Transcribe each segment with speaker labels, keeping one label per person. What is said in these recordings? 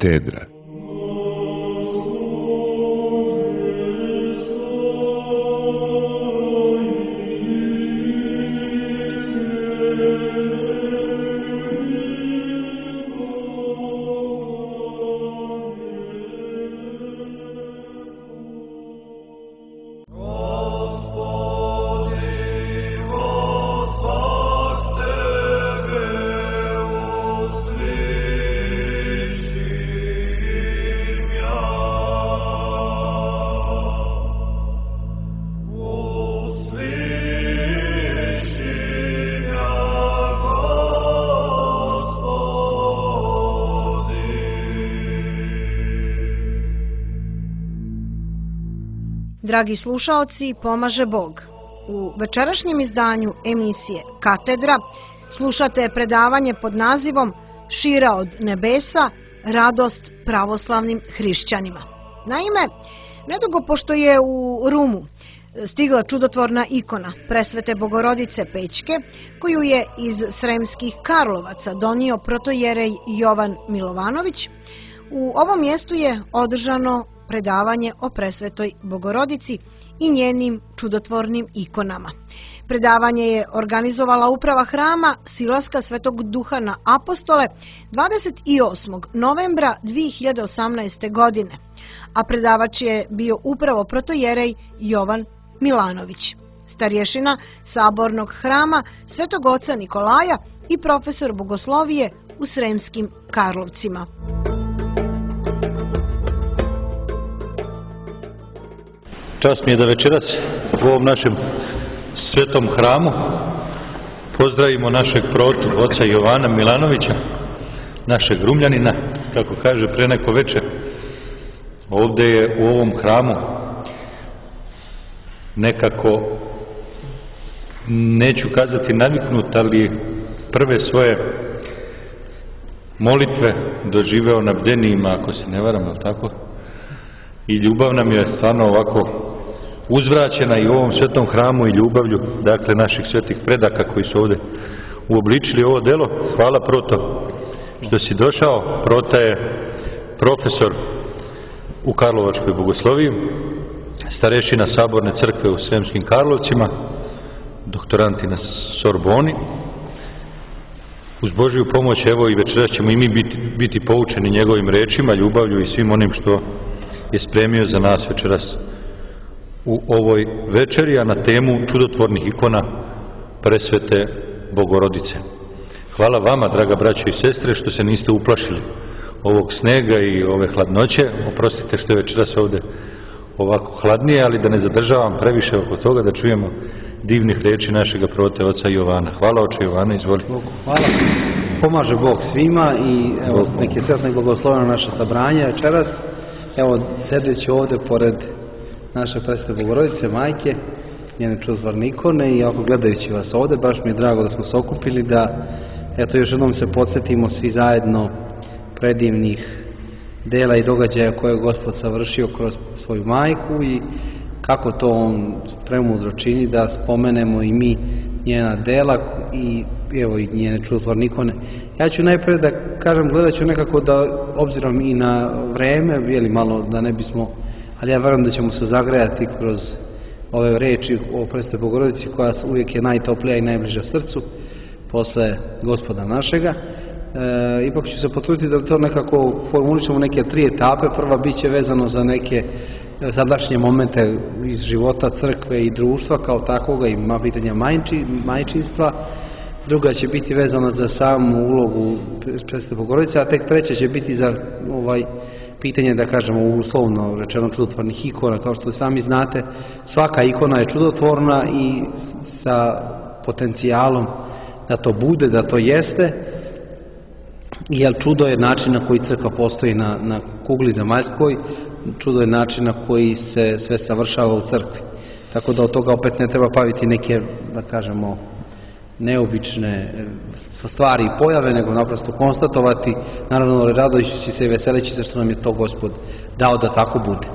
Speaker 1: Katedra.
Speaker 2: Dragi slušaoci, pomaže Bog. U večerašnjem izdanju emisije Katedra slušate predavanje pod nazivom Šira od nebesa, radost pravoslavnim hrišćanima. Naime, nedugo pošto je u Rumu stigla čudotvorna ikona presvete Bogorodice Pećke, koju je iz Sremskih Karlovaca donio protojerej Jovan Milovanović, u ovom mjestu je održano predavanje o presvetoj Bogorodici i njenim čudotvornim ikonama. Predavanje je organizovala uprava hrama Silaska Svetog Duha na Apostole 28. novembra 2018. godine, a predavač je bio upravo protojerej Jovan Milanović, starješina Sabornog hrama Svetog Oca Nikolaja i profesor bogoslovije u Sremskim Karlovcima.
Speaker 3: Čast mi je da večeras u ovom našem svetom hramu pozdravimo našeg protu, oca Jovana Milanovića, našeg Rumljanina, kako kaže pre neko veče. Ovdje je u ovom hramu nekako, neću kazati naviknut, ali prve svoje molitve doživeo na bdenijima, ako se ne varam, ali tako? I ljubav nam je stvarno ovako uzvraćena i u ovom svetom hramu i ljubavlju, dakle, naših svetih predaka koji su ovdje uobličili ovo delo. Hvala, Proto, što si došao. Prota je profesor u Karlovačkoj bogosloviji, starešina Saborne crkve u Sremskim Karlovcima, doktoranti na Sorboni. Uz Božju pomoć, evo, i večeras ćemo i mi biti poučeni njegovim rečima, ljubavlju i svim onim što je spremio za nas večeras u ovoj večeri, a na temu čudotvornih ikona presvete Bogorodice. Hvala vama, draga braćo i sestre, što se niste uplašili ovog snega i ove hladnoće. Oprostite što je večeras ovdje ovako hladnije, ali da ne zadržavam previše oko toga, da čujemo divnih reči našega prote oca Jovana. Hvala, oče Jovana, izvolite.
Speaker 4: Hvala. Pomaže Bog svima i evo neki sretno i blagosloveno naše sabranje večeras. Evo, sedeći ovdje pored naše presvete Bogorodice, majke, njene čudotvorne ikone, i ako gledajući vas ovdje, baš mi je drago da smo se okupili, da eto još jednom se podsjetimo svi zajedno predivnih dela i događaja koje je Gospod savršio kroz svoju majku i kako to on premudro čini da spomenemo i mi njena dela i evo i njene čudotvorne ikone. Ja ću najprije da kažem, gledat ću nekako da, obzirom i na vreme, veli malo da ne bismo, ali ja verujem da ćemo se zagrejati kroz ove reči o presvetoj Bogorodici, koja uvijek je najtoplija i najbliža srcu posle Gospoda našega. Ipak ću se potruditi da to nekako formulišemo neke 3 etape. Prva bit će vezano za neke sadašnje momente iz života crkve i društva kao takvoga i pitanja majčinstva. Druga će biti vezana za samu ulogu presvete Bogorodice, a tek treća će biti za pitanje, da kažemo uslovno rečeno, čudotvornih ikona. Kao što sami znate, svaka ikona je čudotvorna i sa potencijalom da to bude, da to jeste, jer čudo je način na koji crkva postoji na kugli zemaljskoj, čudo je način na koji se sve savršava u crkvi. Tako da od toga opet ne treba praviti neke, da kažemo, neobične stvari i pojave, nego naprosto konstatovati, naravno radojući se i veseleći se što nam je to Gospod dao da tako bude.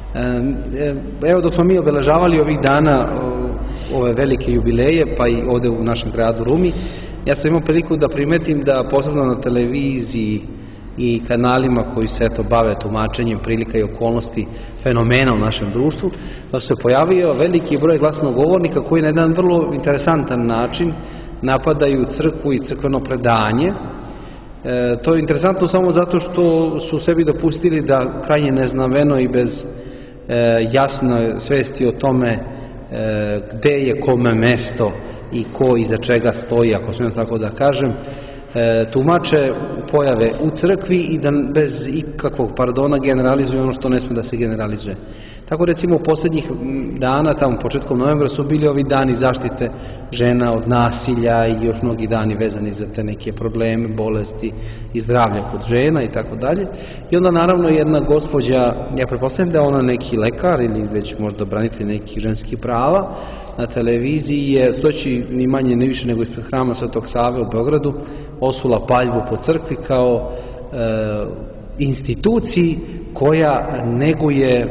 Speaker 4: Evo, dok smo mi obeležavali ovih dana ove velike jubileje, pa i ovdje u našem gradu Rumi, ja sam imao priliku da primetim da posebno na televiziji i kanalima koji se bave tumačenjem prilika i okolnosti fenomena u našem društvu, da se pojavio veliki broj glasnogovornika koji na jedan vrlo interesantan način napadaju crkvu i crkveno predanje. To je interesantno samo zato što su sebi dopustili da krajnje neznaveno i bez jasne svesti o tome gde je kome mesto i ko iza čega stoji, ako smijem tako da kažem, tumače pojave u crkvi i da bez ikakvog pardona generalizuju ono što ne sme da se generalizuje. Tako recimo posljednjih dana, tamo početkom novembra, su bili ovi dani zaštite žena od nasilja i još mnogi dani vezani za te neke probleme, bolesti i zdravlja kod žena i tako dalje. I onda naravno jedna gospođa, ja pretpostavljam da je ona neki lekar ili već možda branitelj nekih ženskih prava, na televiziji je, stoći ni manje ni više nego ispred hrama Svetog Save u Beogradu, osula paljbu po crkvi kao instituciji koja neguje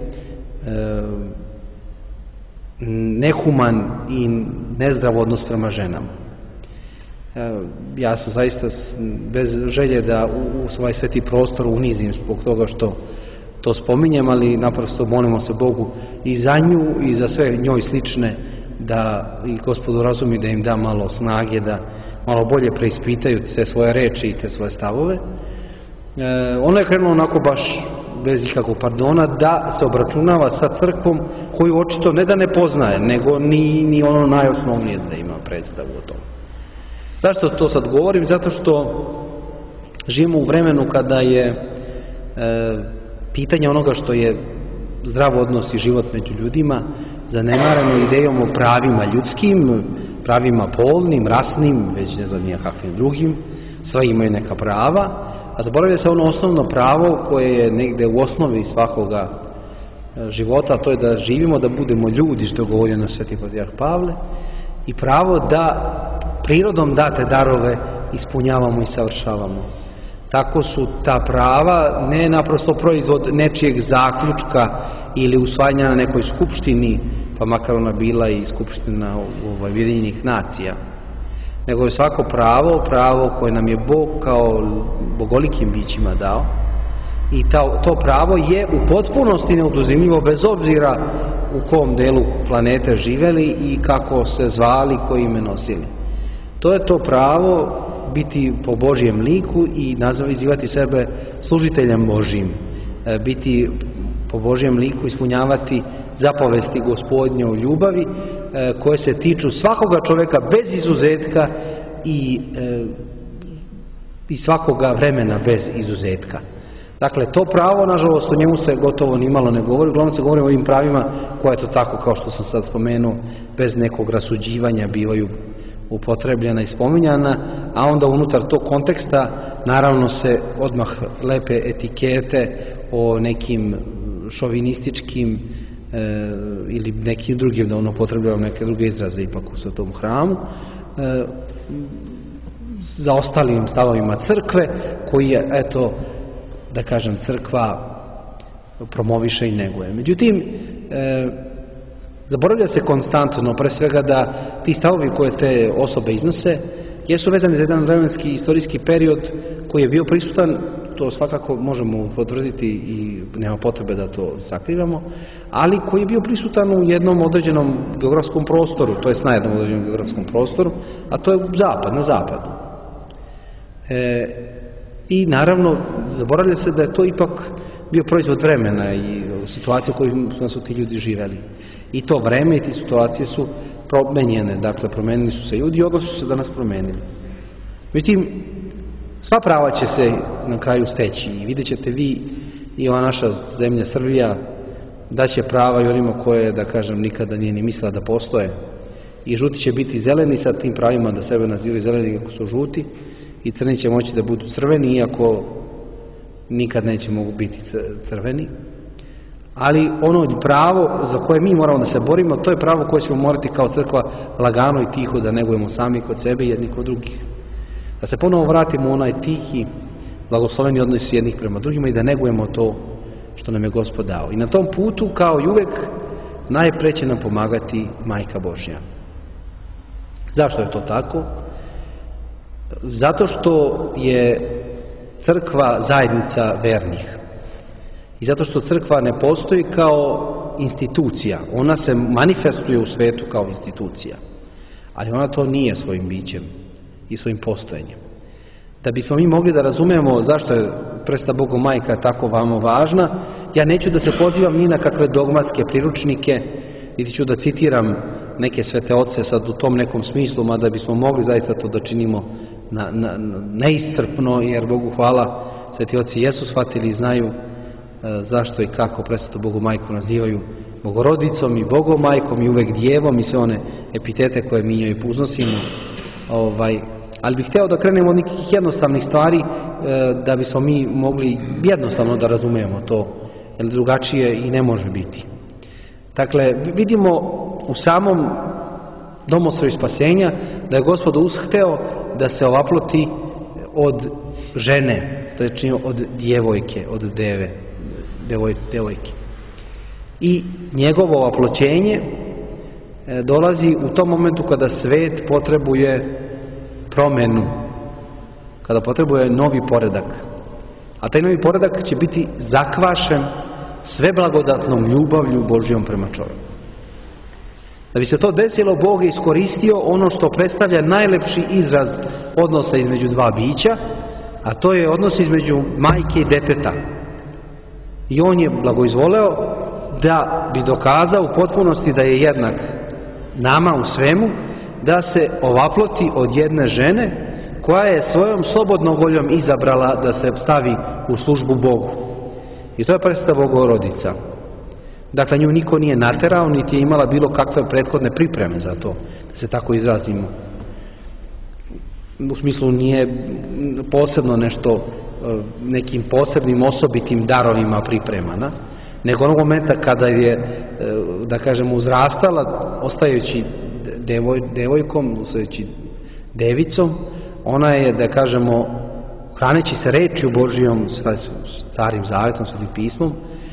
Speaker 4: nehuman i nezdrav odnos prema ženama. Ja sam zaista bez želje da u svoj sveti prostor unizim zbog toga što to spominjem, ali naprosto molimo se Bogu i za nju i za sve njoj slične, da i Gospodu razumi da im da malo snage, da malo bolje preispitaju te svoje reči i te svoje stavove. Ono je krenulo onako baš bez ikakvog pardona da se obračunava sa crkvom koju očito ne da ne poznaje, nego ni ono najosnovnije da ima predstavu o tom. Zašto to sad govorim? Zato što živimo u vremenu kada je pitanje onoga što je zdrav odnos i život među ljudima zanemareno idejom o pravima ljudskim, pravima polnim, rasnim, već ne znam nijakakvim drugim, sve imaju neka prava, a zaboravlja se ono osnovno pravo koje je negde u osnovi svakoga života, a to je da živimo, da budemo ljudi, što je govorio na Sveti patrijarh Pavle, i pravo da prirodom date darove ispunjavamo i savršavamo. Tako su ta prava ne naprosto proizvod nečijeg zaključka ili usvajanja na nekoj skupštini, pa makar ona bila i skupština Ujedinjenih nacija, nego je svako pravo koje nam je Bog kao bogolikim bićima dao, i to pravo je u potpunosti neoduzimljivo bez obzira u kom delu planete živeli i kako se zvali, koji ime nosili. To je to pravo biti po Božjem liku i nazivati sebe služiteljem Božjim, biti po Božjem liku, ispunjavati zapovesti Gospodnje o ljubavi koje se tiču svakoga čoveka bez izuzetka i svakoga vremena bez izuzetka. Dakle, to pravo, nažalost, o njemu se gotovo nimalo ne govori, uglavnom se govori o ovim pravima koja to tako, kao što sam sad spomenuo, bez nekog rasuđivanja bivaju upotrebljena i spominjana, a onda unutar tog konteksta naravno se odmah lepe etikete o nekim šovinističkim ili nekim drugim, da ono upotrebljavam neke druge izraze ipak u Svetom hramu, za ostalim stavovima crkve, koji je, eto, da kažem, crkva promoviše i neguje. Međutim, zaboravlja se konstantno, pre svega, da ti stavovi koje te osobe iznose jesu vezani za jedan vremenski istorijski period koji je bio prisutan, to svakako možemo potvrditi i nema potrebe da to sakrivamo, ali koji je bio prisutan u jednom određenom geografskom prostoru, to je na jednom određenom geografskom prostoru, a to je na zapadu. I naravno, zaboravlja se da je to ipak bio proizvod vremena i situacije u kojima su ti ljudi živeli. I to vreme i te situacije su promenjene, dakle promenili su se ljudi i odnosi su se danas promenili. Međutim, sva prava će se na kraju steći i vidjet ćete vi i ova naša zemlja Srbija da će prava i onima koje, da kažem, nikada nije ni mislila da postoje. I žuti će biti zeleni sa tim pravima da sebe nazivaju zeleni ako su žuti, i crni će moći da budu crveni iako nikad neće mogu biti crveni. Ali ono pravo za koje mi moramo da se borimo, to je pravo koje ćemo morati kao crkva lagano i tiho da negujemo sami kod sebe i jedni kod drugih. Da se ponovo vratimo u onaj tihi, blagosloveni odnos jednih prema drugima i da negujemo to što nam je Gospod dao. I na tom putu, kao i uvek, najpre će nam pomagati Majka Božja. Zašto je to tako? Zato što je crkva zajednica vernih. I zato što crkva ne postoji kao institucija, ona se manifestuje u svetu kao institucija, ali ona to nije svojim bićem i svojim postojanjem. Da bismo mi mogli da razumemo zašto je Presveta Bogomajka tako vamo važna, ja neću da se pozivam ni na kakve dogmatske priručnike, niti ću da citiram neke svete oce sad u tom nekom smislu, mada bismo mogli zaista to da činimo neiscrpno, jer Bogu hvala, sveti oci jesu shvatili i znaju zašto i kako Presvetu Bogomajku nazivaju Bogorodicom i Bogomajkom i uvek djevom i sve one epitete koje mi njoj uznosimo. Ali bih hteo da krenemo od nekih jednostavnih stvari da bismo mi mogli jednostavno da razumijemo to, jer drugačije i ne može biti. Dakle, vidimo u samom domostroju spasenja da je Gospod ushteo da se ovaploti od žene, to je činio od djevojke, od devojke. I njegovo ovaploćenje dolazi u tom momentu kada svet potrebuje promenu, kada potrebuje novi poredak. A taj novi poredak će biti zakvašen sve blagodatnom ljubavlju Božjom prema čovjeku. Da bi se to desilo, Bog je iskoristio ono što predstavlja najlepši izraz odnosa između dva bića, a to je odnos između majke i deteta. I on je blagoizvoleo da bi dokazao u potpunosti da je jednak nama u svemu, da se ovaploti od jedne žene koja je svojom slobodnom voljom izabrala da se stavi u službu Bogu. I to je Presveta Bogorodica. Dakle, nju niko nije naterao, niti je imala bilo kakve prethodne pripreme za to, da se tako izrazimo. U smislu nije posebno nešto nekim posebnim osobitim darovima pripremana, nego onog momenta kada je, da kažemo, uzrastala, ostajući devojkom, ostajući devicom, ona je, da kažemo, hraneći se rečju Božijom, starim zavetom, svetim pismom,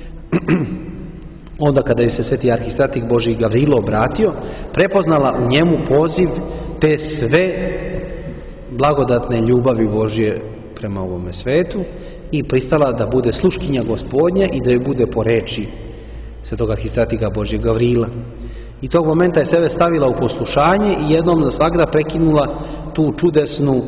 Speaker 4: onda kada je se sveti arhistratih Božji Gavrilo obratio, prepoznala u njemu poziv te sve blagodatne ljubavi Božje prema ovome svetu i pristala da bude sluškinja Gospodnja i da joj bude po reči svetog arhistratiga Božjeg Gavrila. I tog momenta je sebe stavila u poslušanje i jednom za svagda prekinula tu čudesnu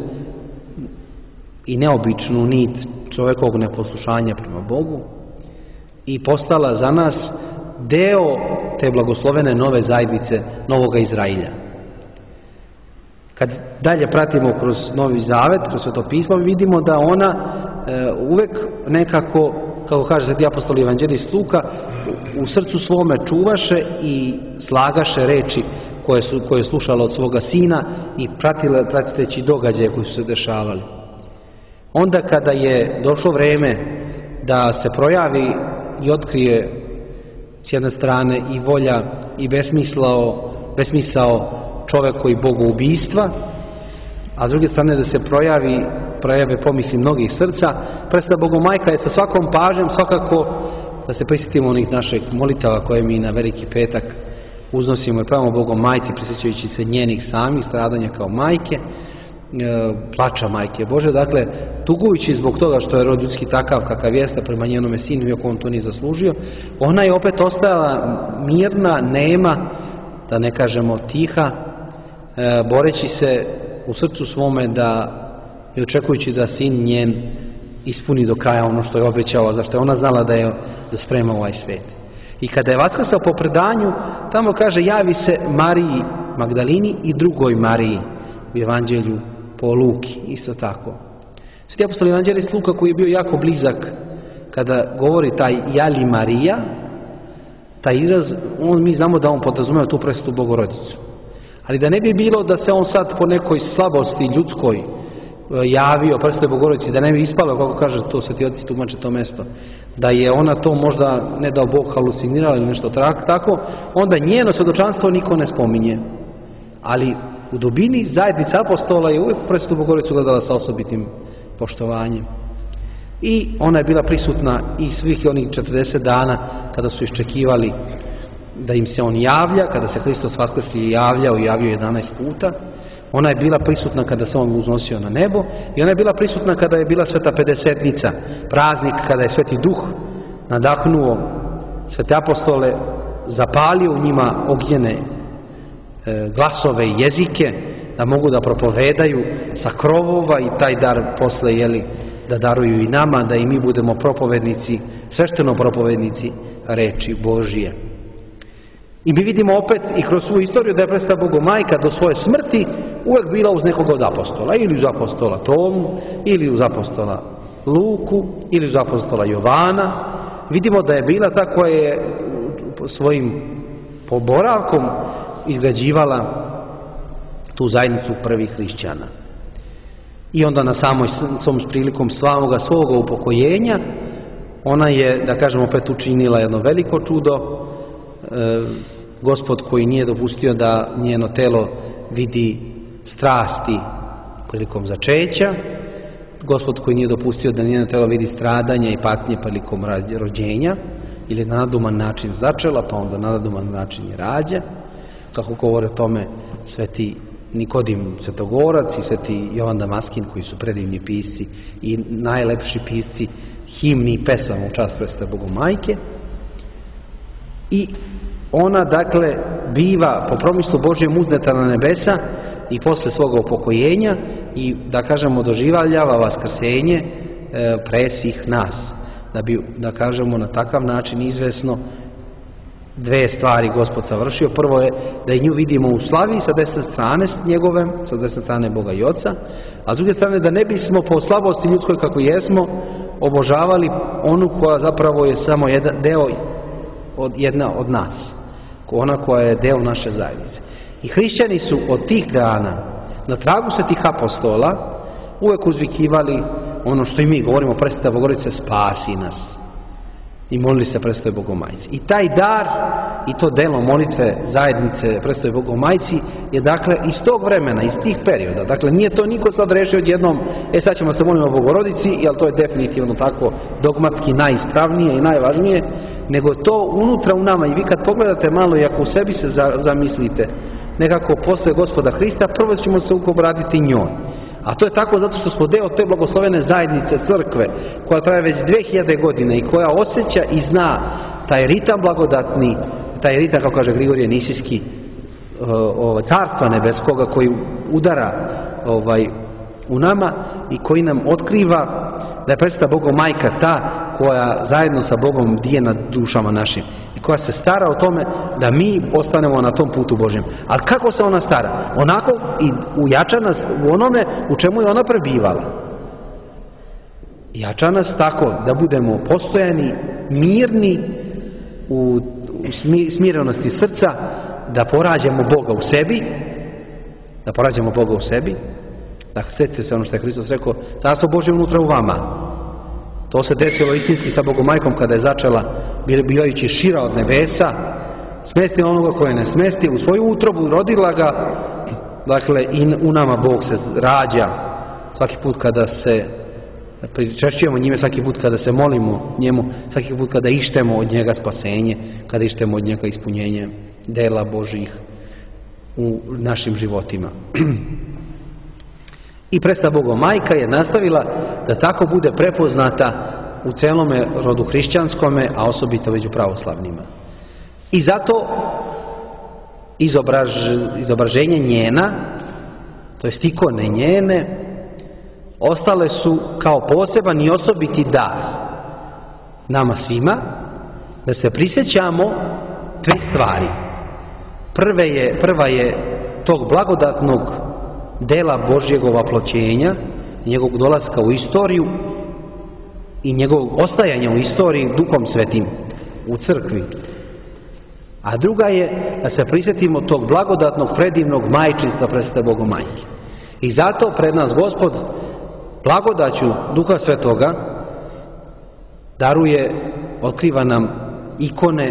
Speaker 4: i neobičnu nit čovjekovog neposlušanja prema Bogu i postala za nas deo te blagoslovene nove zajednice, novoga Izrailja. Kad dalje pratimo kroz Novi Zavet, kroz Sveto pismo, vidimo da ona uvek nekako, kako kaže sveti apostol evanđelist Luka, u srcu svome čuvaše i slagaše reči koje je slušala od svoga sina i pratiteći događaje koji su se dešavali. Onda kada je došlo vreme da se projavi i otkrije s jedne strane i volja i besmisao čovjeko i bogoubistva, a s druge strane da se projave pomisli mnogih srca, Presveta Bogomajka je sa svakom pažnjom svakako da se prisjetimo onih naših molitava koje mi na Veliki petak uznosimo i pravimo Bogomajci, prisjećajući se njenih samih stradanja kao majke, plača Majke Bože, dakle, tugujući zbog toga što je rod ljudski takav kakav jeste prema njenome sinu, iako on to nije zaslužio, ona je opet ostajala mirna, nema, da ne kažemo tiha, boreći se u srcu svome i očekujući da sin njen ispuni do kraja ono što je obećao, zašto je ona znala da sprema ovaj svet. I kada je vaskrsao po predanju, tamo kaže, javi se Mariji Magdalini i drugoj Mariji u evanđelju po Luki, isto tako. Sveti apostol evanđelist Luka, koji je bio jako blizak kada govori taj jali Marija, taj izraz, mi znamo da on podrazumeva tu Presvetu Bogorodicu. Ali da ne bi bilo da se on sad po nekoj slabosti ljudskoj javio Presvetoj Bogorodici, da ne bi ispalo, kako kaže to sveti oci tumače to mesto, da je ona to možda, ne dao Bog, halucinirala ili nešto tako, onda njeno svjedočanstvo niko ne spominje. Ali u dubini zajednica apostola je uvijek Presvetu Bogorodicu gledala sa osobitim poštovanjem. I ona je bila prisutna i svih onih 40 dana kada su iščekivali da im se on javlja, kada se Hristos vaskrsi javljao 11 puta. Ona je bila prisutna kada se on uznosio na nebo i ona je bila prisutna kada je bila Sveta Pedesetnica, praznik kada je Sveti Duh nadahnuo svete apostole, zapalio u njima ognjene glasove i jezike da mogu da propovedaju sa krovova i taj dar posle da daruju i nama, da i mi budemo propovednici, svešteno propovednici reči Božije. I mi vidimo opet i kroz svoju istoriju da je Presveta Bogomajka do svoje smrti uvek bila uz nekog od apostola, ili uz apostola Tomu, ili uz apostola Luku, ili uz apostola Jovana. Vidimo da je bila ta koja je svojim poboravkom izgrađivala tu zajednicu prvih hrišćana. I onda na samoj prilikom svoga upokojenja ona je, da kažemo, opet učinila jedno veliko čudo. Gospod koji nije dopustio da njeno telo vidi strasti prilikom začeća, Gospod koji nije dopustio da njeno telo vidi stradanja i patnje prilikom rođenja, ili na naduman način začela, pa onda na naduman način je rađa, kako govore o tome sveti Nikodim Svetogorac i sveti Jovan Damaskin, koji su predivni pisci i najlepši pisci himni i pesama u čast Presvete Bogomajke. I ona, dakle, biva po promislu Božjem uzneta na nebesa i posle svoga upokojenja i, da kažemo, doživljava vaskrsenje pre svih nas. Da bi, da kažemo, na takav način izvesno dve stvari Gospod savršio. Prvo je da i nju vidimo u slavi sa desne strane njegove, sa desne strane Boga i Oca, a s druge strane da ne bismo po slabosti ljudskoj kako jesmo obožavali onu koja zapravo je samo jedna od nas, ona koja je deo naše zajednice. I hrišćani su od tih dana na tragu svetih apostola uvek uzvikivali ono što i mi govorimo: Presveta Bogorodice, spasi nas, i molili se Presvetoj Bogomajci. I taj dar i to delo molitve zajednice Presvetoj Bogomajci je, dakle, iz tog vremena, iz tih perioda. Dakle, nije to niko sad rešio odjednom, sad ćemo se moliti o Bogorodici, jer to je definitivno tako dogmatski najispravnije i najvažnije, nego to unutra u nama. I vi kad pogledate malo i ako u sebi se zamislite nekako posle Gospoda Hrista, prvo ćemo se obratiti njoj. A to je tako zato što smo deo te blagoslovene zajednice crkve koja traje već 2000 godina i koja osjeća i zna taj ritam blagodatni, taj ritam, kako kaže Grigorije Nisijski, carstva nebeskoga koji udara u nama i koji nam otkriva da je Presveta Bogomajka ta koja zajedno sa Bogom dije nad dušama našim i koja se stara o tome da mi ostanemo na tom putu Božjem. Ali kako se ona stara? Onako i ujača nas u onome u čemu je ona prebivala. Jača nas tako da budemo postojani, mirni, u smirenosti srca, da porađemo Boga u sebi, Dakle, sjetite se ono što je Hristos rekao: Carstvo Božje unutra u vama. To se desilo istinski sa Bogomajkom kada je začela, bivajući šira od nebesa, smestila onoga koje ne smesti u svoju utrobu, rodila ga. Dakle, i u nama Bog se rađa svaki put kada se pričešćujemo njime, svaki put kada se molimo njemu, svaki put kada ištemo od njega spasenje, kada ištemo od njega ispunjenje dela Božjih u našim životima. I Presveta Bogomajka je nastavila da tako bude prepoznata u celome rodu hrišćanskome, a osobito među pravoslavnima. I zato izobraženje njena, to jest ikone njene, ostale su kao poseban i osobiti dar nama svima, da se prisjećamo dve stvari. Prva je tog blagodatnog dela Božjeg ovaploćenja, njegovog dolaska u istoriju i njegovog ostajanja u istoriji Duhom Svetim u crkvi. A druga je da se prisjetimo tog blagodatnog, predivnog majčinstva Presvete Bogomajke. I zato pred nas Gospod blagodaću Duha Svetoga daruje, otkriva nam ikone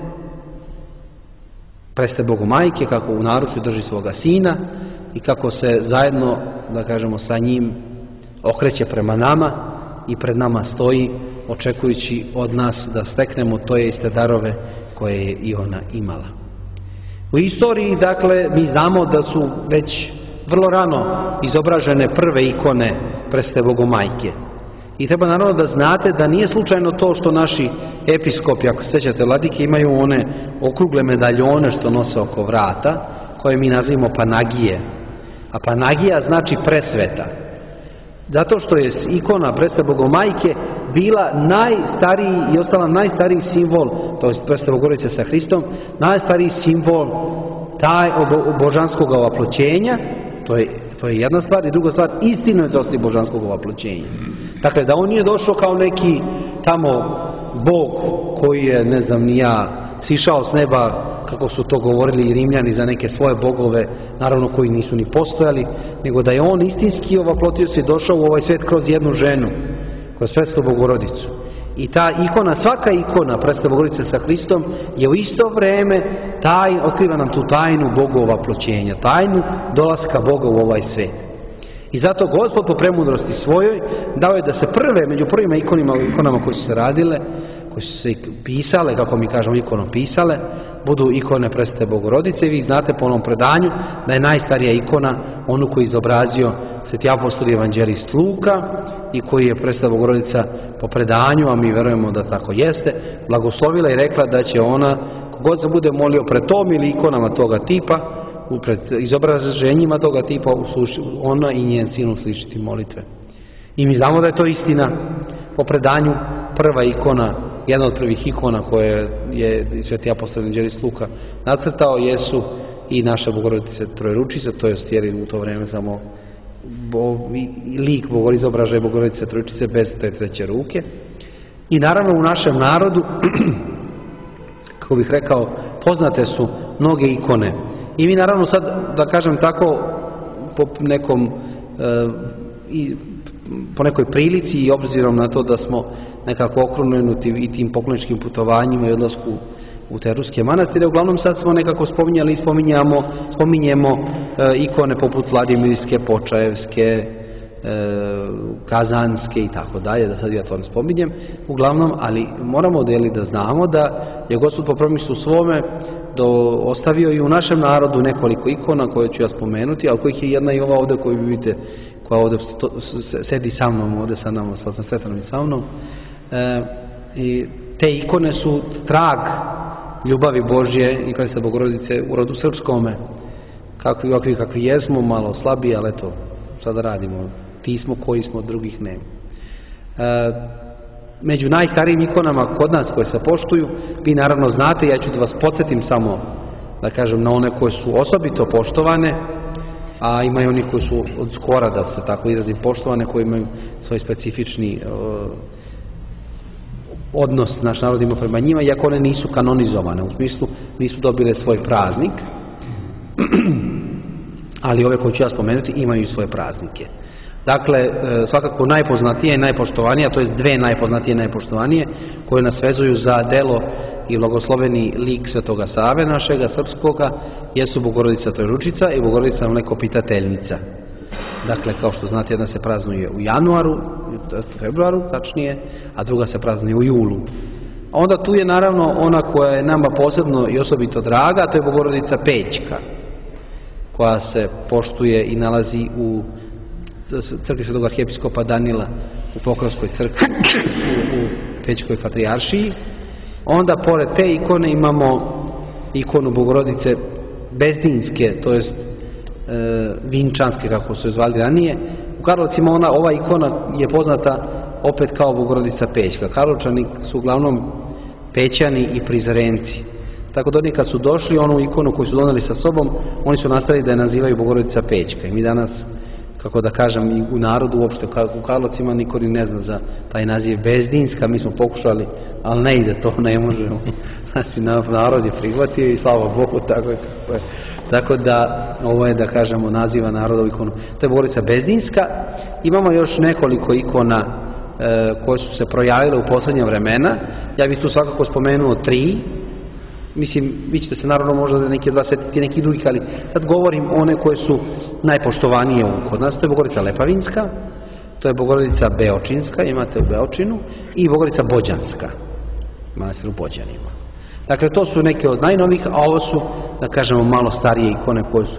Speaker 4: Presvete Bogomajke, kako u naručju drži svoga sina i kako se zajedno, da kažemo, sa njim okreće prema nama i pred nama stoji, očekujući od nas da steknemo to iste darove koje je i ona imala. U istoriji, dakle, mi znamo da su već vrlo rano izobražene prve ikone Presvete Bogomajke. I treba naravno da znate da nije slučajno to što naši episkopi, ako se sjećate, vladike, imaju one okrugle medaljone što nose oko vrata, koje mi nazivamo panagije. A panagija znači presveta. Zato što je ikona Presvete Bogomajke bila najstariji i ostala najstariji simbol, to je Presvete Bogorodice sa Hristom, najstariji simbol taj božanskog ovaploćenja, to je jedna stvar, i druga stvar, istinitosti božanskog ovaploćenja. Dakle, da on nije došao kao neki tamo Bog koji je, ne znam ni ja, sišao s neba, kako su to govorili i Rimljani za neke svoje bogove, naravno koji nisu ni postojali, nego da je on istinski ovaplotio se i došao u ovaj svijet kroz jednu ženu, kroz Presvetu Bogorodicu. I ta ikona, svaka ikona Presvete Bogorodice sa Hristom je u isto vrijeme otkriva nam tu tajnu Bogova ploćenja, tajnu dolaska Boga u ovaj svijet. I zato Gospod po premudrosti svojoj dao je da se među prvima ikonama koje su se radile, koje su se pisale, kako mi kažemo ikonom pisale, budu ikone Presvete Bogorodice. I vi znate po onom predanju da je najstarija ikona onu koju je izobrazio sveti apostol i evanđelist Luka i koji je Presveta Bogorodica po predanju, a mi verujemo da tako jeste, blagoslovila i rekla da će ona, kogod se bude molio pred tom ili ikonama toga tipa, pred izobraženjima toga tipa, ona i njen sin uslišiti molitve. I mi znamo da je to istina. Po predanju prva ikona, jedna od prvih ikona koje je sveti apostol i evanđelist Luka nacrtao jesu i naša Bogorodica Trojeručica, to je stjeri u to vrijeme samo lik izobražaje Bogorodice Trojeručice bez te treće ruke. I naravno u našem narodu, kako bih rekao, poznate su mnoge ikone. I mi naravno sad, da kažem tako, po nekoj prilici i obzirom na to da smo nekako okrunuti i tim pokloničkim putovanjima i odlasku u te ruske manastire, uglavnom sad smo nekako spominjali i spominjemo ikone poput Vladimirske, Počaevske, Kazanske i tako dalje, da sad ja to ne spominjem, uglavnom, ali moramo da znamo da je Gospod po promisu svome ostavio i u našem narodu nekoliko ikona koje ću ja spomenuti, ali kojih je jedna i ova ovdje koju vidite, koja ovdje sedi sa mnom, ovdje sa nama, sa Svetanom i sa mnom. I te ikone su trag ljubavi Božje i Presvete Bogorodice u rodu srpskome, kakvi jesmo, malo slabiji, ali eto, sada radimo, ti smo koji smo, drugih nema. Među najstarijim ikonama kod nas koje se poštuju, vi naravno znate, ja ću da vas podsjetim samo, da kažem, na one koje su osobito poštovane, a imaju oni koji su od skora, da se tako izrazim, poštovane, koji imaju svoj specifični odnos naš narod ima prema njima, iako one nisu kanonizovane, u smislu nisu dobile svoj praznik, ali ove koje ću ja spomenuti imaju svoje praznike. Dakle, svakako najpoznatije i najpoštovanije, to je dve najpoznatije i najpoštovanije, koje nas vezuju za delo i blagosloveni lik Svetoga Save našega srpskoga, jesu Bogorodica Trojeručica i Bogorodica Mlekopitateljnica. Dakle, kao što znate, jedna se praznuje u januaru, februaru tačnije, a druga se praznuje u julu. Onda tu je naravno ona koja je nama posebno i osobito draga, to je Bogorodica Pećka, koja se poštuje i nalazi u crkvi Svetog arhijepiskopa Danila u Pokrovskoj crkvi u Pećkoj patrijaršiji. Onda pored te ikone imamo ikonu Bogorodice Bezdinske, to jest Vinčanske, kako su je zvali ranije. U Karlovcima ova ikona je poznata opet kao Bogorodica Pećka. Karlovčani su uglavnom Pećani i Prizrenci. Tako da oni kad su došli, onu ikonu koju su doneli sa sobom, oni su nastavili da je nazivaju Bogorodica Pećka. I mi danas, kako da kažem, i u narodu uopšte u Karlovcima niko ni ne zna za taj naziv Bezdinska. Mi smo pokušali, ali ne ide to, ne možemo. Znači, narod je prihvatio i slava Bogu, tako je. Tako da, ovo je, da kažemo, naziva narodovu ikonu. To je Bogorodica Bezdinska. Imamo još nekoliko ikona koje su se projavile u posljednja vremena. Ja bih tu svakako spomenuo 3. Mislim, vi ćete se naravno možda da neki od vas setiti nekih drugih, ali sad govorim one koje su najpoštovanije kod nas. To je Bogorodica Lepavinska, to je Bogorodica Beočinska, imate u Beočinu, i Bogorodica Bođanska, manastir u Bođanima. Dakle, to su neke od najnovih, a ovo su, da kažemo, malo starije ikone koje su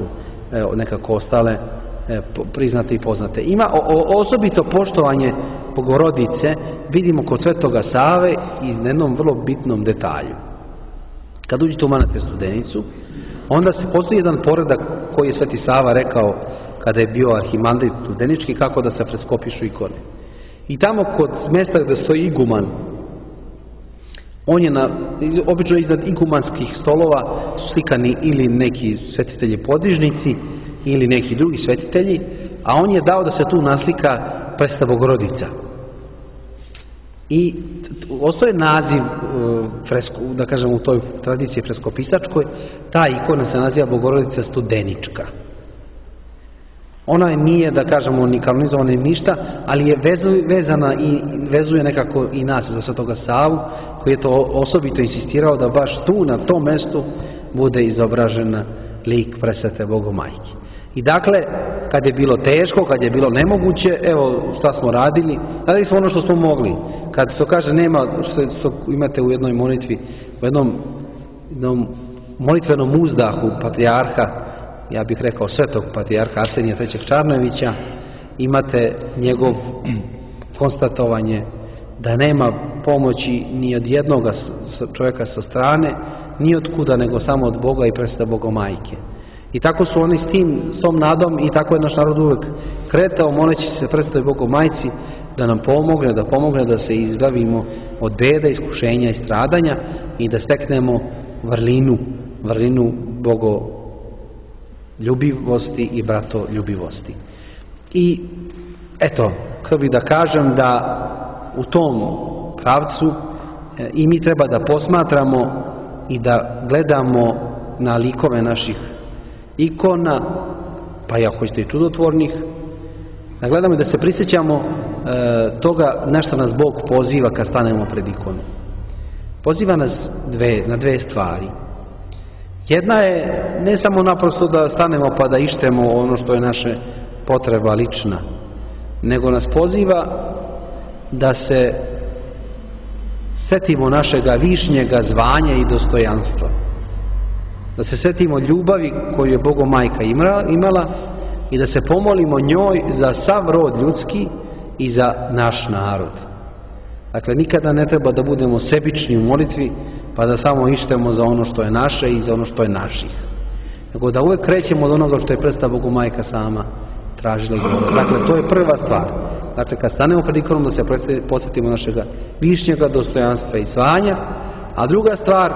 Speaker 4: nekako ostale priznate i poznate. Ima osobito poštovanje Bogorodice vidimo kod Svetoga Save i na jednom vrlo bitnom detalju. Kad uđete u manastir Studenicu, onda se postoji jedan poredak koji je Sveti Sava rekao kada je bio arhimandrit studenički, kako da se preskopišu ikone. I tamo kod mjesta gdje stoji iguman, on je obično iznad igumanskih stolova slikani ili neki svetitelji podižnici ili neki drugi svetitelji, a on je dao da se tu naslika Presveta Bogorodica. I ostaje naziv da kažem u toj tradiciji freskopisačkoj, ta ikona se naziva Bogorodica Studenička. Ona nije, da kažemo, ni kanonizovana ni ništa, ali je vezana i vezuje nekako i nas za Svetoga Savu, koji je to osobito insistirao da baš tu, na tom mjestu, bude izobražena lik Presvete Bogomajke. I dakle, kad je bilo teško, kad je bilo nemoguće, evo šta smo radili smo ono što smo mogli. Kad se kaže nema, što imate u jednoj molitvi, u jednom molitvenom uzdahu patrijarha, ja bih rekao svetog patrijarha Arsenija III. Čarnojevića, imate njegov konstatovanje da nema pomoći ni od jednog čovjeka sa strane, ni od kuda, nego samo od Boga i Presvete Bogomajke. I tako su oni s tom nadom i tako je naš narod uvijek kretao, moleći se Presvetoj Bogomajci da nam pomogne da se izbavimo od beda, iskušenja i stradanja i da steknemo vrlinu bogoljubivosti i bratoljubivosti. I eto, htio bih da kažem da u tom pravcu i mi treba da posmatramo i da gledamo na likove naših ikona, pa i ako hoćete i čudotvornih, da gledamo i da se prisjećamo toga na što nas Bog poziva kad stanemo pred ikonom. Poziva nas na dve stvari. Jedna je ne samo naprosto da stanemo pa da ištemo ono što je naše potreba lična, nego nas poziva da se setimo našega višnjega zvanja i dostojanstva. Da se setimo ljubavi koju je Bogomajka imala i da se pomolimo njoj za sav rod ljudski i za naš narod. Dakle, nikada ne treba da budemo sebični u molitvi pa da samo ištemo za ono što je naše i za ono što je naših. Nego da uvijek krećemo od onoga što je Presveta Bogomajka sama tražila i govorila. Dakle, to je prva stvar. Dakle, kad stanemo pred ikonom da se podsjetimo našega višnjega dostojanstva i zvanja, a druga stvar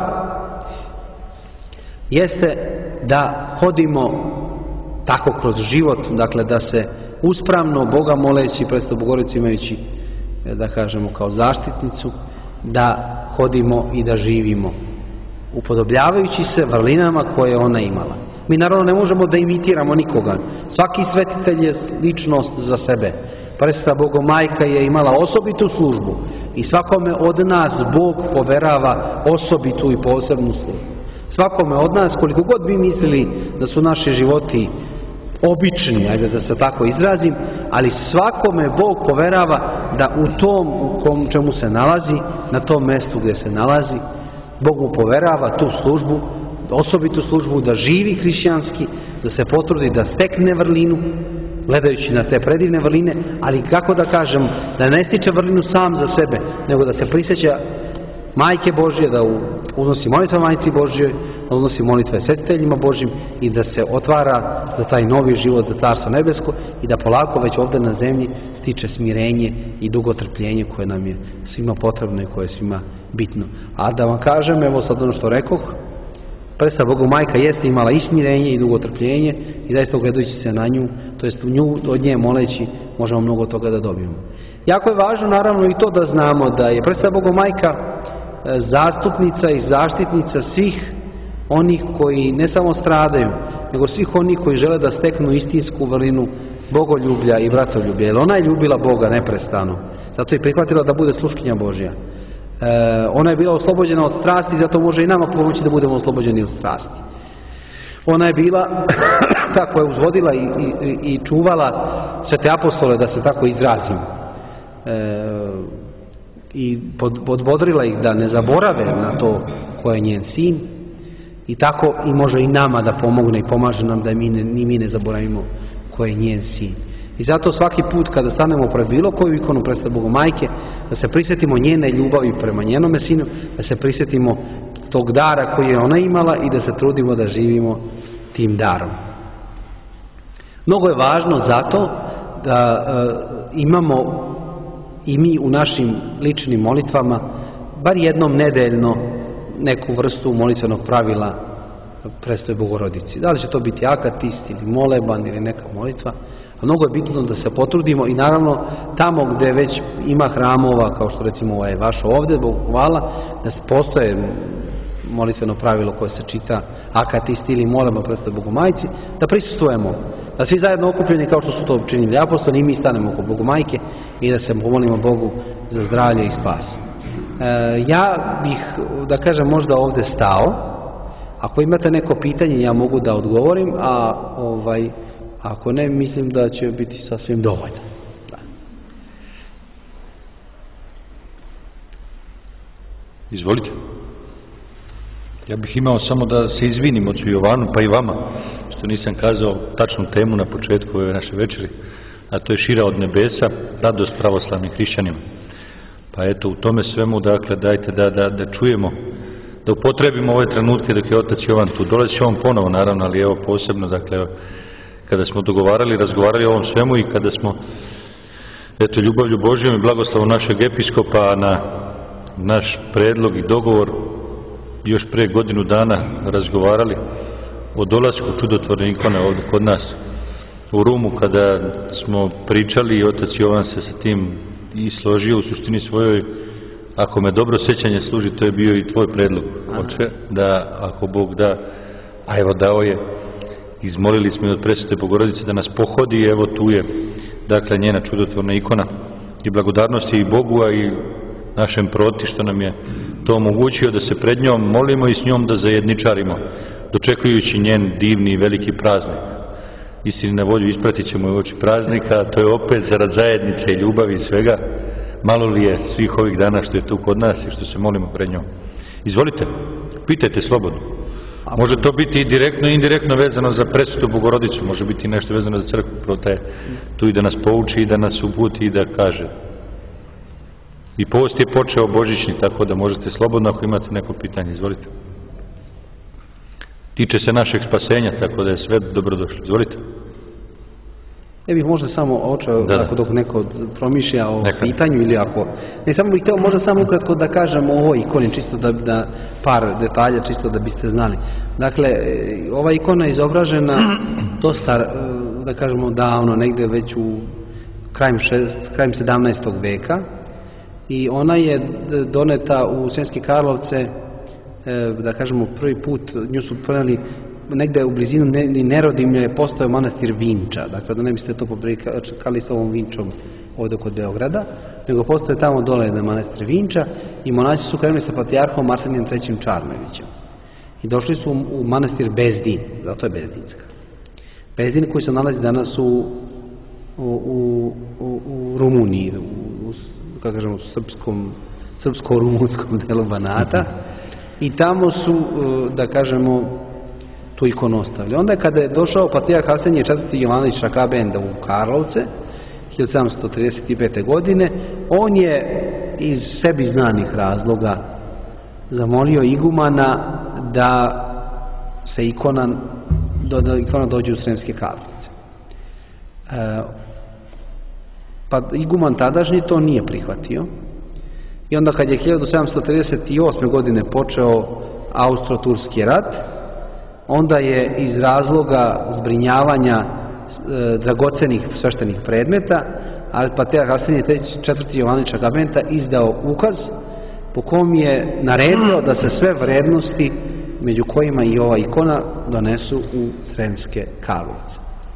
Speaker 4: jeste da hodimo tako kroz život, dakle da se uspravno Boga moleći, Presvetu Bogorodicu imajući, da kažemo, kao zaštitnicu, da hodimo i da živimo, upodobljavajući se vrlinama koje ona imala. Mi naravno ne možemo da imitiramo nikoga. Svaki svetitelj je ličnost za sebe. Presveta Bogomajka je imala osobitu službu i svakome od nas Bog poverava osobitu i posebnu službu. Svakome od nas, koliko god vi mislili da su naši životi obični, ajde da se tako izrazim, ali svakome Bog poverava da u tom u čemu se nalazi, na tom mjestu gdje se nalazi, Bog mu poverava tu službu, osobitu službu, da živi hrišćanski, da se potrudi da stekne vrlinu, gledajući na te predivne vrline, ali kako da kažem, da ne stiče vrlinu sam za sebe, nego da se prisjeća Majke Božje, da uznosi molitve Majci Božjoj, da uznosi molitve svetiteljima Božjim i da se otvara za taj novi život, za Carstvo nebesko i da polako već ovdje na zemlji stiče smirenje i dugotrpljenje koje nam je svima potrebno i koje je svima bitno. A da vam kažem, evo sad ono što rekoh, Presveta Bogomajka jeste imala i smirenje i dugotrpljenje i zaista gledajući se na nju, to jest od nje moleći, možemo mnogo toga da dobijemo. Jako je važno naravno i to da znamo da je Presveta Bogomajka zastupnica i zaštitnica svih onih koji ne samo stradaju, nego svih onih koji žele da steknu istinsku vrlinu bogoljublja i bratoljublja. Jer ona je ljubila Boga neprestano, zato je prihvatila da bude sluškinja Božja. Ona je bila oslobođena od strasti, zato može i nama pomoći da budemo oslobođeni od strasti. Ona je bila ta koja je uzvodila i čuvala svete apostole, da se tako izrazim, i podbodrila ih da ne zaborave na to ko je njen sin. i tako i može i nama da pomogne i pomaže nam da ni mi ne zaboravimo ko je njen sin. I zato svaki put kada stanemo pred bilo koju ikonu pred Bogomajke, da se prisjetimo njene ljubavi prema njenome sinu, da se prisjetimo tog dara koji je ona imala i da se trudimo da živimo tim darom. Mnogo je važno zato da imamo i mi u našim ličnim molitvama bar jednom nedeljno neku vrstu molitvenog pravila predstoje Bogorodici. Da li će to biti akatist ili moleban ili neka molitva, a mnogo je bitno da se potrudimo i naravno tamo gdje već ima hramova, kao što recimo ovaj vaš ovdje, Bogu hvala, da postoje molitveno pravilo koje se čita akatist ili moleban predstoje Bogomajci, da prisustvujemo, da svi zajedno okupljeni kao što su to činili apostoli i mi stanemo oko Bogomajke i da se pomolimo Bogu za zdravlje i spas. Ja bih, da kažem, možda ovdje stao. Ako imate neko pitanje, ja mogu da odgovorim, a ako ne, mislim da će biti sasvim dovoljno. Da.
Speaker 3: Izvolite. Ja bih imao samo da se izvinim ocu Jovanu, pa i vama, što nisam kazao tačnu temu na početku ove naše večeri, a to je šira od nebesa, radost pravoslavnim hrišćanima. Pa eto, u tome svemu, dakle, dajte da čujemo, da upotrebimo ove trenutke dok je otac Jovan tu. Dolazi će on ponovo, naravno, ali evo posebno, dakle, kada smo dogovarali, razgovarali o ovom svemu i kada smo, eto, ljubavlju Božjom i blagoslovom našeg episkopa na naš predlog i dogovor još pre godinu dana razgovarali o dolasku čudotvorne ikone ovdje kod nas u Rumu, kada smo pričali i otac Jovan se sa tim i složio u suštini svojoj, ako me dobro sjećanje služi, to je bio i tvoj predlog, oče, da ako Bog da, a evo dao je, izmolili smo i od presvete Bogorodice da nas pohodi i evo tu je, dakle, njena čudotvorna ikona i blagodarnosti i Bogu, a i našem proti što nam je to omogućio da se pred njom molimo i s njom da zajedničarimo, dočekujući njen divni i veliki praznik. Istini na volju ispratit ćemo i oči praznika, to je opet zarad zajednice i ljubavi i svega. Malo li je svih ovih dana što je tu kod nas i što se molimo pred njom. Izvolite, pitajte slobodno. Može to biti i direktno i indirektno vezano za presvetu Bogorodicu, može biti nešto vezano za crkvu, prota je tu i da nas pouči i da nas uputi i da kaže. I post je počeo božićni, tako da možete slobodno ako imate neko pitanje, izvolite. Tiče se našeg spasenja, tako da je sve dobrodošlo. Izvolite.
Speaker 4: Ja bih možda samo očeo, ako dok neko promišlja o pitanju ili ako... Ne, samo bih htio možda samo ukratko da kažem o ovoj ikoni, čisto da par detalja, čisto da biste znali. Dakle, ova ikona je izobražena dosta, da kažemo, davno, negdje već u krajem 17. veka i ona je doneta u Sremske Karlovce, da kažemo, prvi put nju su preneli negdje u blizinu Nerodimlja je postao manastir Vinča, dakle da ne biste to poprikali s ovom Vinčom ovdje kod Beograda, nego postoje tamo dole na manastir Vinča i monaci su krenuli sa patrijarhom Arsenijem III. Čarnojevićem i došli su u manastir Bezdin, zato je Bezdinska. Bezdin koji se nalazi danas u Rumuniji, kako kažemo, srpsko-rumunskom delu Banata i tamo su, da kažemo, tu ikonu ostavili. Onda kada je došao patrijarh Arsenije IV. Jovanović Šakabenda u Karlovce 1735. godine, on je iz sebi znanih razloga zamolio igumana da se ikona dođe u Sremske Karlovce. Pa iguman tadašnji to nije prihvatio i onda kad je 1738. godine počeo Austro-Turski rat, onda je iz razloga zbrinjavanja dragocenih sveštenih predmeta, ali patrijarh Arsenije IV. Jovanović Šakabenda izdao ukaz po kom je naredio da se sve vrednosti, među kojima i ova ikona, donesu u Sremske Karlovce.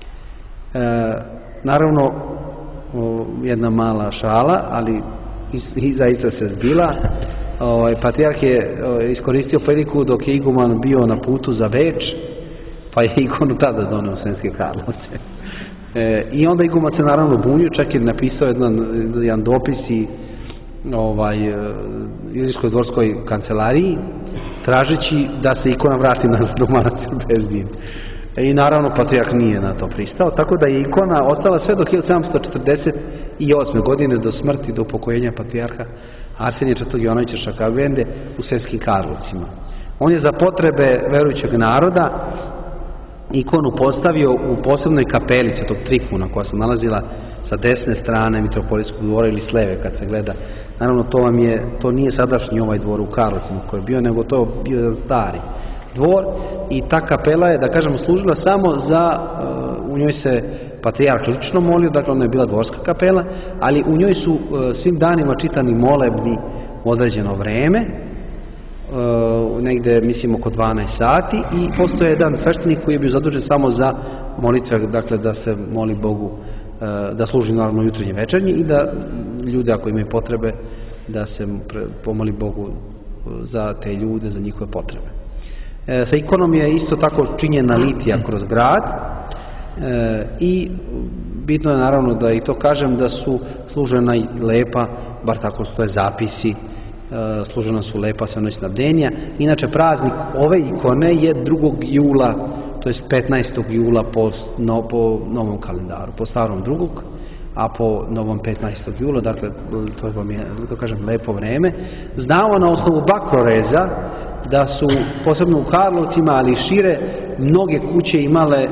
Speaker 4: Naravno, jedna mala šala, ali i zaista se zbila. Patrijarh je iskoristio priliku dok je iguman bio na putu za Beč, pa je ikonu tada doneo u Sremske Karlovce. I onda iguman se naravno bunio, čak je napisao jedan dopis i Ilirskoj dvorskoj kancelariji tražeći da se ikona vrati nazad u manastir Bezdin. I naravno patrijarh nije na to pristao, tako da je ikona ostala sve do 1748. godine, do smrti, do upokojenja patrijarha Arsenija IV. Ivanovića Šakabende u Sremskim Karlovcima. On je za potrebe verujućeg naroda ikonu postavio u posebnoj kapeli Svetog Trifuna, koja se nalazila sa desne strane Mitropolitskog dvora ili s leve kad se gleda. Naravno, to nije sadašnji ovaj dvor u Karlovcima koji je bio, nego to je bio jedan stari dvor i ta kapela je, da kažemo, služila samo za, u njoj se patrijarh lično molio, dakle ona je bila dvorska kapela, ali u njoj su svim danima čitani molebni u određeno vreme, negde mislim oko 12 sati, i postoje jedan sveštenik koji je bio zadužen samo za molitve, dakle da se moli Bogu, da služi naravno jutrenje večernje i da ljude ako imaju potrebe da se pomoli Bogu za te ljude, za njihove potrebe. Sa ikonom je isto tako činjena litija kroz grad i bitno je naravno da i to kažem da su služena i lepa, bar tako stoje zapisi, služena su lepa svenoćna bdenja. Inače praznik ove ikone je 2. jula, to je 15. jula po novom kalendaru, po starom 2. a po novom 15. jula, dakle to vam je, da kažem, lepo vreme. Znamo na osnovu bakroreza da su, posebno u Karlovcima, ali i šire, mnoge kuće imale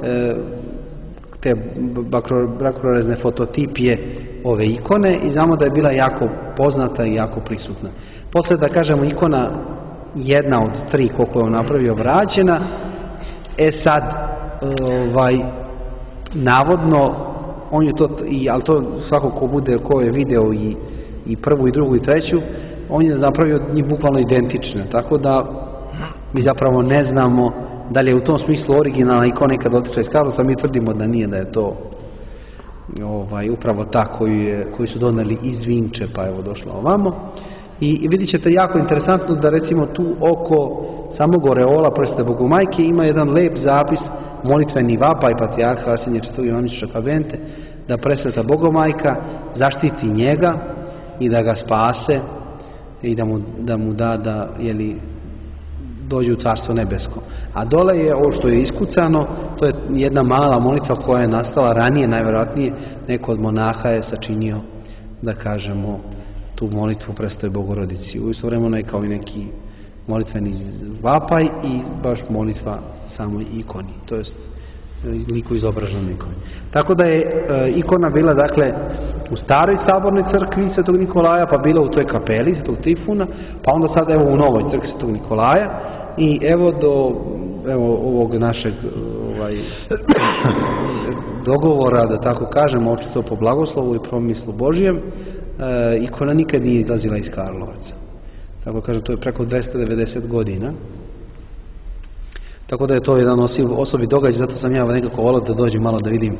Speaker 4: te bakrorezne fototipije ove ikone i znamo da je bila jako poznata i jako prisutna. Posle, da kažemo, ikona jedna od 3 koliko je on napravio vraćena, sad navodno on je to, ali to svako ko je video i prvu i drugu i treću, on je napravio njih bukvalno identične, tako da mi zapravo ne znamo da li je u tom smislu originalna ikona kad otiče iz Karlovca. Mi tvrdimo da nije, da je to upravo ta koju su doneli iz Vinče pa evo došla ovamo. I vidjet ćete jako interesantno da recimo tu oko samog oreola Presvete Bogomajke ima jedan lep zapis, molitveni vapaj patrijarha Arsenija IV. Ivanovića Šakabente, da Presveta Bogomajka zaštiti njega i da ga spase i da mu da da dođe u Carstvo nebesko. A dole je ovo što je iskucano, to je jedna mala molitva koja je nastala ranije, najvjerojatnije neko od monaha je sačinio, da kažemo, tu molitvu Presvetoj Bogorodici. U istovremeno je kao i neki molitveni vapaj i baš molitva samoj ikoni, to jest liku izobraženoj ikoni. Tako da je ikona bila, dakle, u staroj sabornoj crkvi Svetog Nikolaja, pa bila u toj kapeli Svetog Trifuna, pa onda sad evo u novoj crkvi Svetog Nikolaja i evo do ovog našeg dogovora, da tako kažem, očito po blagoslovu i promislu Božijem, ikona nikad nije izlazila iz Karlovaca. Tako kažem, to je preko 290 godina. Tako da je to jedan osobi događaj, zato sam ja nekako volio da dođem malo da vidim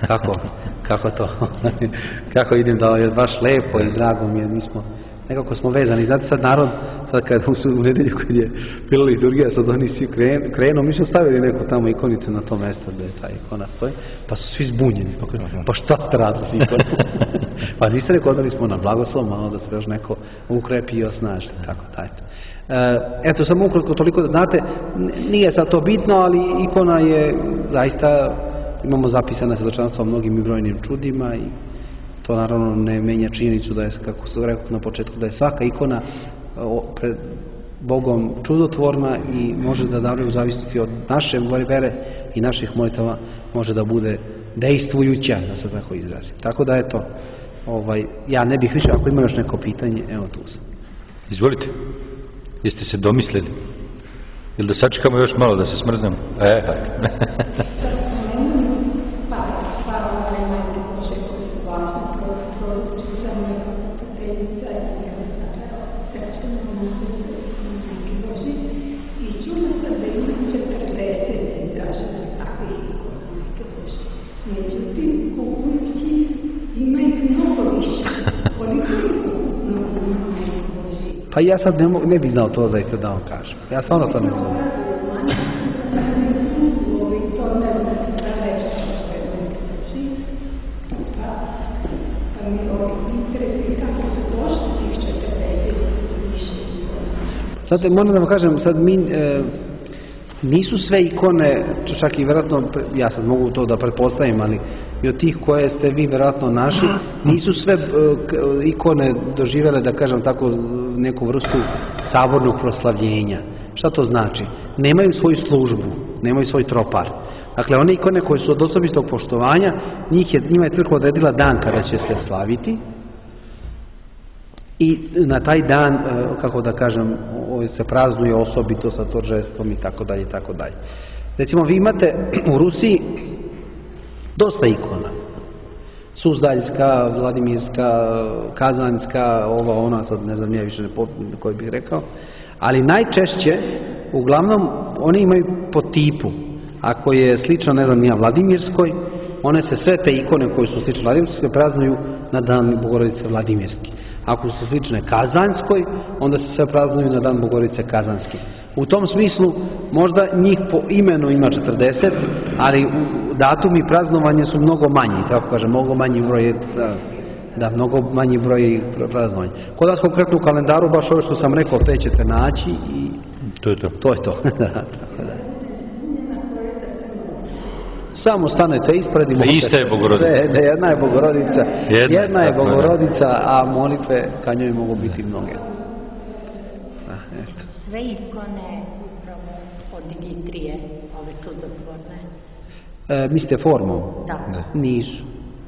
Speaker 4: kako vidim da je baš lepo i drago mi je, nekako smo vezani. Znate sad narod, sad kad u nedelju kad je bila liturgija, sad oni svi krenu, mi smo stavili neku tamo ikonicu na to mjesto gdje je ta ikona stoji, pa su svi zbunjeni, pa šta ste radili s ikonom? Pa niste rekao da smo na blagoslov, malo da se još neko ukrepi i osnaži, tako dajte. Eto, samo ukratko toliko da znate, nije sad to bitno, ali ikona je zaista, imamo zapisane svjedočanstva o mnogim i brojnim čudima i to naravno ne menja činjenicu da je, kako sam rekao na početku, da je svaka ikona pred Bogom čudotvorna i može da davlja u zavisnosti od naše vere i naših molitava može da bude dejstvujuća, da se tako izrazim. Tako da eto, ja ne bih više, ako ima još neko pitanje, evo tu sam.
Speaker 3: Izvolite. Jeste se domislili? Ili da sačekamo još malo da se smrznemo?
Speaker 4: Pa ja sad ne bih znao to zaista da vam kažem. Ja stvarno to ne znam. Sad moram da vam kažem, sad nisu sve ikone, čak i vjerojatno, ja sad mogu to da pretpostavim, ali i od tih koje ste vi vjerojatno našli, nisu sve ikone doživjele, da kažem tako, neku vrstu sabornog proslavljenja. Šta to znači? Nemaju svoju službu, nemaju svoj tropar. Dakle, one ikone koje su od osobitog poštovanja, njima je crkva odredila dan kada će se slaviti i na taj dan, kako da kažem, se praznuje osobito sa торжеством i tako dalje, i tako dalje. Recimo, vi imate u Rusiji dosta ikona. Suzdaljska, Vladimirska, Kazanjska, ova, ona, sad ne znam, nije više koji bih rekao, ali najčešće, uglavnom, oni imaju po tipu. Ako je slično, ne znam, nije Vladimirskoj, one se sve te ikone koje su slične Vladimirskoj praznuju na dan Bogorodice Vladimirski. Ako su slične Kazanjskoj, onda se sve praznuju na dan Bogorodice Kazanski. U tom smislu, možda njih po imenu ima 40, ali datumi praznovanja su mnogo manji, tako kažem, mnogo manji broj, mnogo manji broj praznovanja. Kod nas konkretno u kalendaru, baš ovo što sam rekao, te ćete naći i
Speaker 3: to je to.
Speaker 4: To je to. Samo stanete ispred i molite.
Speaker 3: Ista je Bogorodica.
Speaker 4: Jedna je Bogorodica. Jedna je
Speaker 3: tako
Speaker 4: Bogorodica, a molitve ka njoj mogu biti mnoge.
Speaker 1: Sve ikone upravo od Digitrije, ove čudotvorne.
Speaker 4: Mislite formom?
Speaker 1: Da.
Speaker 4: Nisu.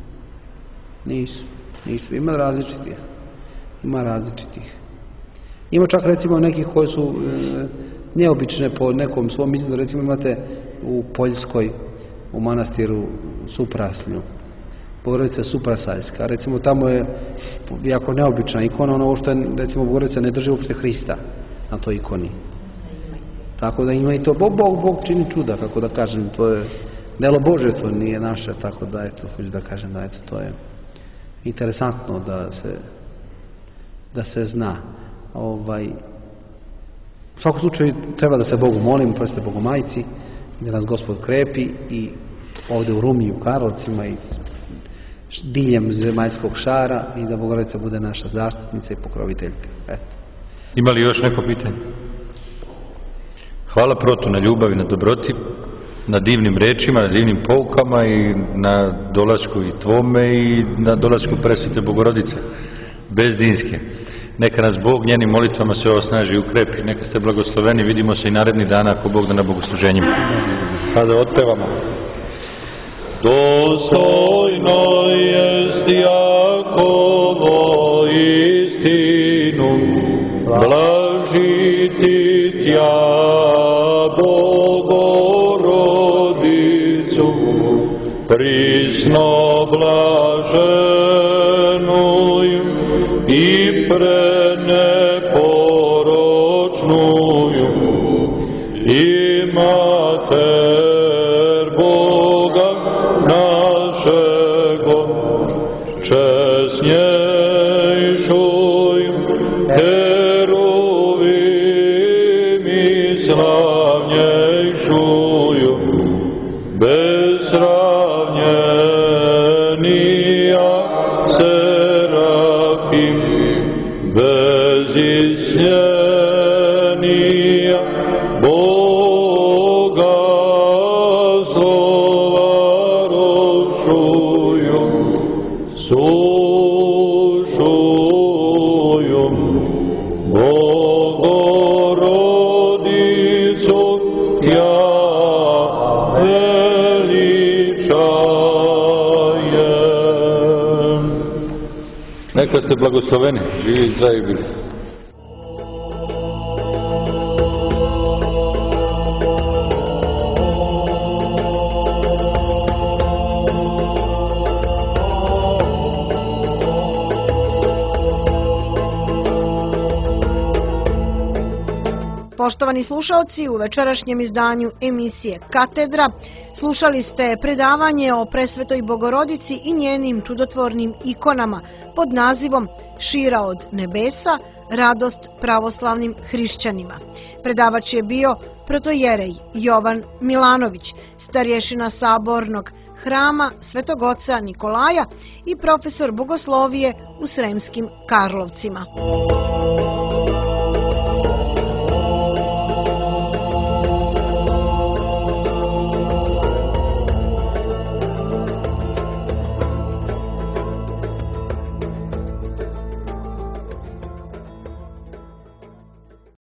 Speaker 4: Ima različitih. Ima čak recimo nekih koje su neobične po nekom svom izgledu. Recimo imate u Poljskoj, u manastiru Supraslju, Bogorodica Suprasaljska. Recimo tamo je jako neobična ikona, ono što je, recimo, Bogorodica ne drži uopšte Hrista na toj ikoni. Tako da ima i to, Bog čini čuda, kako da kažem, to je delo Božje, to nije naše, tako da eto, hoću da kažem da eto, to je interesantno da se zna. U svakom slučaju treba da se Bogu molimo, prosite Bogu majci, da nas Gospod krepi i ovdje u Rumi, u Karlovcima i diljem zemaljskog šara i da Bogorodica bude naša zaštitnica i pokroviteljka. Eto.
Speaker 3: Ima li još neko pitanje? Hvala Protu na ljubavi, na dobroti, na divnim rečima, na divnim poukama i na dolasku i tvome i na dolasku presvete Bogorodice bezdinske. Neka nas Bog njenim molitvama sve osnaži i ukrepi. Neka ste blagosloveni, vidimo se i naredni dana ako Bog da na bogosluženjima. Sada otpevamo. Dostojno jest Jakovo istinu, blažiti tja Bogorodicu, prisno blaženuj i preneporočnuju i mater Boga našego, česnjejšuj heruvim i slavnjejšuju, bezsravnjenija serafim, bezisnjenija Boga slovarošuju, sušuju Bogorodicu tja veličajem. Neka ste blagosloveni, živi i zdravi bili.
Speaker 2: Poštovani slušalci, u večerašnjem izdanju emisije Katedra slušali ste predavanje o Presvetoj Bogorodici i njenim čudotvornim ikonama pod nazivom Šira od nebesa, radost pravoslavnim hrišćanima. Predavač je bio protojerej Jovan Milanović, starješina Sabornog hrama Svetog oca Nikolaja i profesor bogoslovije u Sremskim Karlovcima.